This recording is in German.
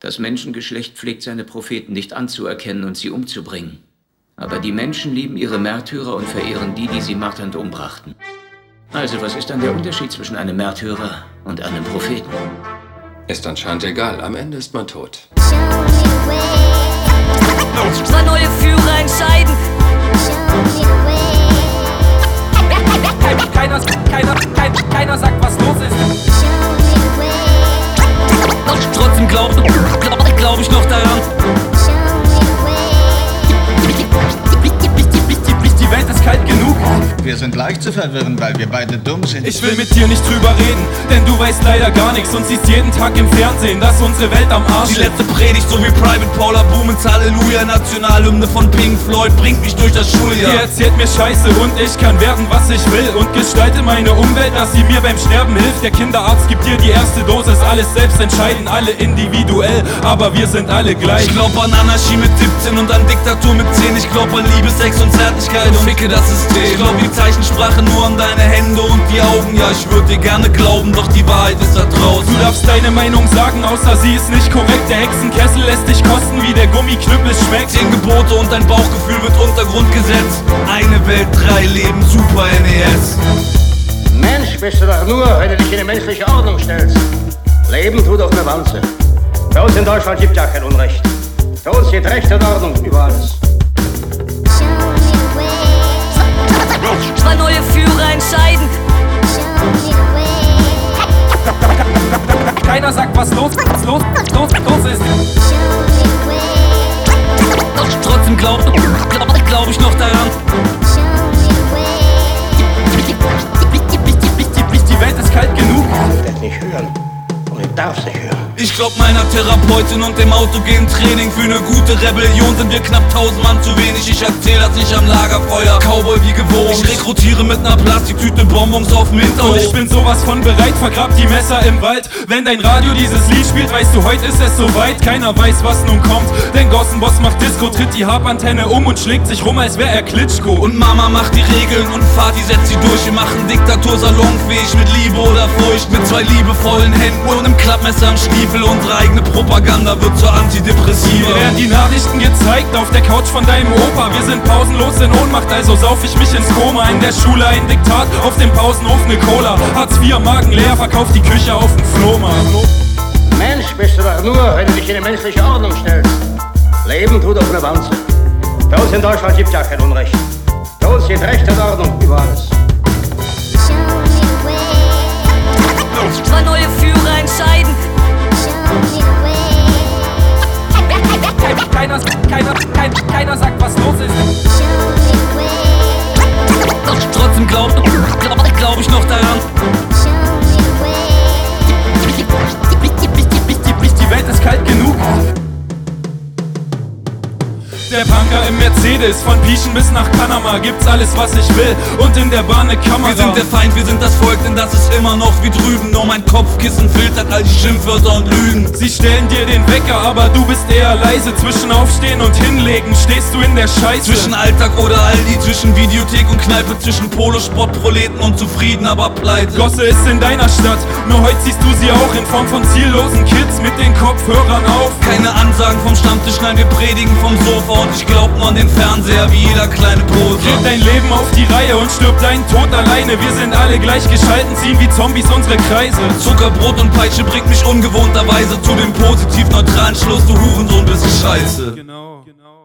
Das Menschengeschlecht pflegt seine Propheten nicht anzuerkennen und sie umzubringen. Aber die Menschen lieben ihre Märtyrer und verehren die, die sie marternd umbrachten. Also, was ist dann der Unterschied zwischen einem Märtyrer und einem Propheten? Ist anscheinend egal. Am Ende ist man tot. Zwei neue Führer entscheiden. Keiner sagt, was los ist. Trotzdem glaub ich noch daran. Die Welt ist kalt genug. Wir sind leicht zu verwirren, weil wir beide dumm sind. Ich will mit dir nicht drüber reden, denn du weißt leider gar nichts und siehst jeden Tag im Fernsehen, dass unsere Welt am Arsch ist. Die letzte Predigt, so wie Private Paula Boomens Halleluja, Nationalhymne von Pink Floyd, bringt mich durch das Schuljahr. Ihr erzählt mir Scheiße und ich kann werden, was ich will und gestalte meine Umwelt, dass sie mir beim Sterben hilft. Der Kinderarzt gibt dir die erste Dosis, alles selbst entscheiden, alle individuell, aber wir sind alle gleich. Ich glaub an Anarchie mit 17 und an Diktatur mit 10. Ich glaub an Liebe, Sex und Zärtlichkeit und ficke das System. Ich glaub die Zeichensprache nur an deine Hände und die Augen. Ja, ich würd dir gerne glauben, doch die Wahrheit ist da draußen. Du darfst deine Meinung sagen, außer sie ist nicht korrekt. Der Hexenkessel lässt dich kosten, wie der Gummiknüppel schmeckt. 10 Gebote und dein Bauchgefühl wird Untergrund gesetzt. Eine Welt, 3 Leben, Super NES. Mensch bist du doch nur, wenn du dich in eine menschliche Ordnung stellst. Leben tut auf eine Wanze. Für uns in Deutschland gibt ja kein Unrecht. Für uns steht Recht und Ordnung über alles. Zwei neue Führer entscheiden. Keiner sagt, was los ist. Trotzdem glaub ich noch daran. Die Welt ist kalt genug. Ich werde nicht hören und ich darf nicht hören. Ich glaub meiner Therapeutin und dem autogenen Training. Für eine gute Rebellion sind wir knapp 1000 Mann zu wenig. Ich erzähl das nicht am Lagerfeuer, Cowboy wie gewohnt. Ich rekrutiere mit ner Plastiktüte Bonbons auf dem Hinterhof. Und ich bin sowas von bereit, vergrab die Messer im Wald. Wenn dein Radio dieses Lied spielt, weißt du, heute ist es soweit. Keiner weiß, was nun kommt, denn Gossenboss macht Disco, tritt die Harpantenne um und schlägt sich rum, als wär er Klitschko. Und Mama macht die Regeln und Vati setzt sie durch. Wir machen Diktatur salonfähig mit Liebe oder Furcht. Mit 2 liebevollen Händen und einem Klappmesser am Stiefel. Unsere eigene Propaganda wird zur Antidepressiva. Mir werden die Nachrichten gezeigt auf der Couch von deinem Opa. Wir sind pausenlos in Ohnmacht, also sauf ich mich ins Koma. In der Schule ein Diktat, auf dem Pausenhof ne Cola. Hartz IV, Magen leer, verkauft die Küche auf dem Flohmarkt. Mensch bist du doch nur, wenn du dich in eine menschliche Ordnung stellst. Leben tut auf eine Wanze. Für uns in Deutschland gibt ja kein Unrecht. Für uns steht Recht und Ordnung über alles. Zwei neue Führer entscheiden. Keiner sagt, was los ist. Trotzdem glaub ich noch daran. Die Welt ist kalt genug. Der Punker im Mercedes, von Pieschen bis nach Panama, gibt's alles, was ich will, und in der Bahn ne Kamera. Wir sind der Feind, wir sind das Volk, denn das ist immer noch wie drüben. Nur mein Kopfkissen filtert all die Schimpfwörter und Lügen. Sie stellen dir den Wecker, aber du bist eher leise. Zwischen Aufstehen und Hinlegen stehst du in der Scheiße. Zwischen Alltag oder Aldi, zwischen Videothek und Kneipe, zwischen Polosport-Proleten und zufrieden, aber pleite. Gosse ist in deiner Stadt, nur heute siehst du sie auch in Form von ziellosen Kids mit den Kopfhörern auf. Keine Ansagen vom Stammtisch, nein, wir predigen vom Sofa. Und ich glaub nur an den Fernseher wie jeder kleine Pose. Krieg dein Leben auf die Reihe und stirb deinen Tod alleine. Wir sind alle gleich geschalten, ziehen wie Zombies unsere Kreise. Zuckerbrot und Peitsche bringt mich ungewohnterweise zu dem positiv neutralen Schluss. Du Hurensohn bist scheiße. Genau.